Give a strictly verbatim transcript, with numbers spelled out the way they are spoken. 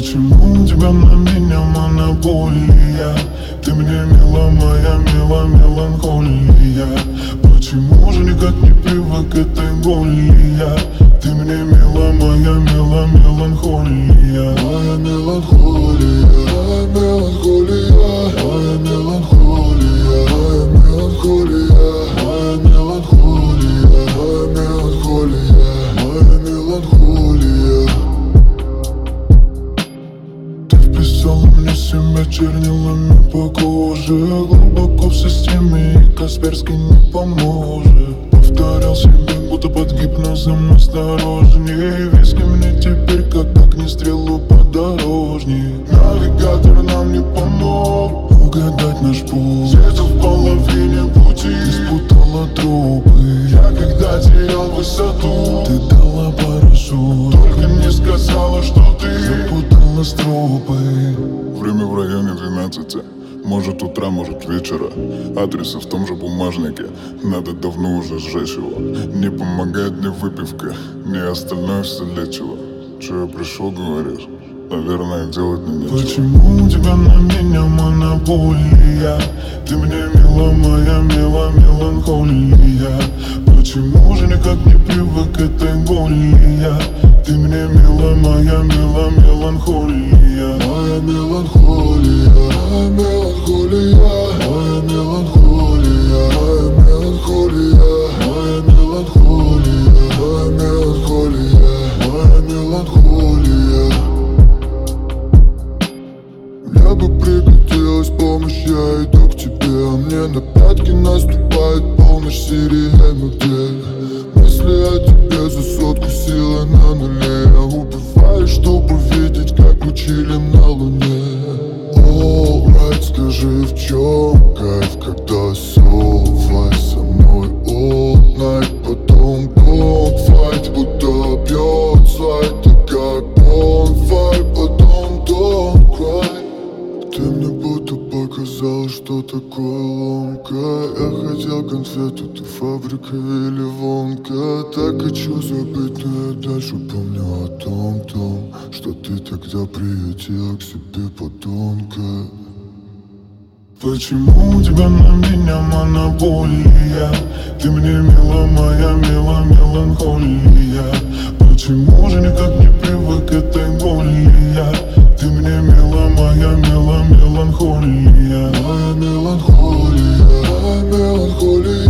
Почему у тебя на меня монополия? Ты мне мила, моя мила меланхолия. Почему же никак не привык к этой боли я? Ты мне мила, моя мила меланхолия. Моя меланхолия, моя меланхолия, моя меланхолия, моя меланхолия, моя меланхолия, моя меланхолия, моя меланхолия. Ты вписала мне себя чернилами по коже, глубоко в системе, и Касперский не поможет. Повторял себе, будто под гипнозом, осторожней. Виски мне теперь как огнестрелу подорожник. Навигатор нам не помог угадать наш путь. Где-то в половине пути ты спутала тропы. Я когда терял высоту, ты дала парашют. Только не сказала, что ты запутала стропы. Время в районе двенадцати. Может утра, может вечера. Адресы в том же бумажнике. Надо давно уже сжечь его. Не помогает ни выпивка, ни остальное все лечило. Че я пришел, говоришь? Наверное, делать мне нечего. Почему у тебя на меня монополия? Ты мне мила, моя мила меланхолия. Почему же никак не привык к этой боли я? Ты мне мила, моя мила меланхолия. Моя меланхолия, моя меланхолия, моя меланхолия, моя меланхолия, моя меланхолия, моя меланхолия, моя меланхолия. Мне бы пригодилась помощь, я иду к тебе, а мне на пятки наступает полночь, сирену где? Мысли о тебе за сотку, силы на нуле. Я убиваю, чтобы видеть, как мы чилим на луне. Alright, скажи, в чем кайф, когда совай со мной all night, потом don't fight, будто бьет слайд, ты как bonfire, потом don't cry. Ты мне будто показала, что такое ломка. Я хотел конфету, ты фабрика или вонка. Так хочу забыть, но я дальше помню о том, том, что ты тогда приютила к себе подонка. Почему у тебя на меня монополия? Ты мне мила, моя мила меланхолия. Почему же никак не привык к этой боли я? Ты мне мила, моя мила меланхолия. Моя меланхолия, моя меланхолия.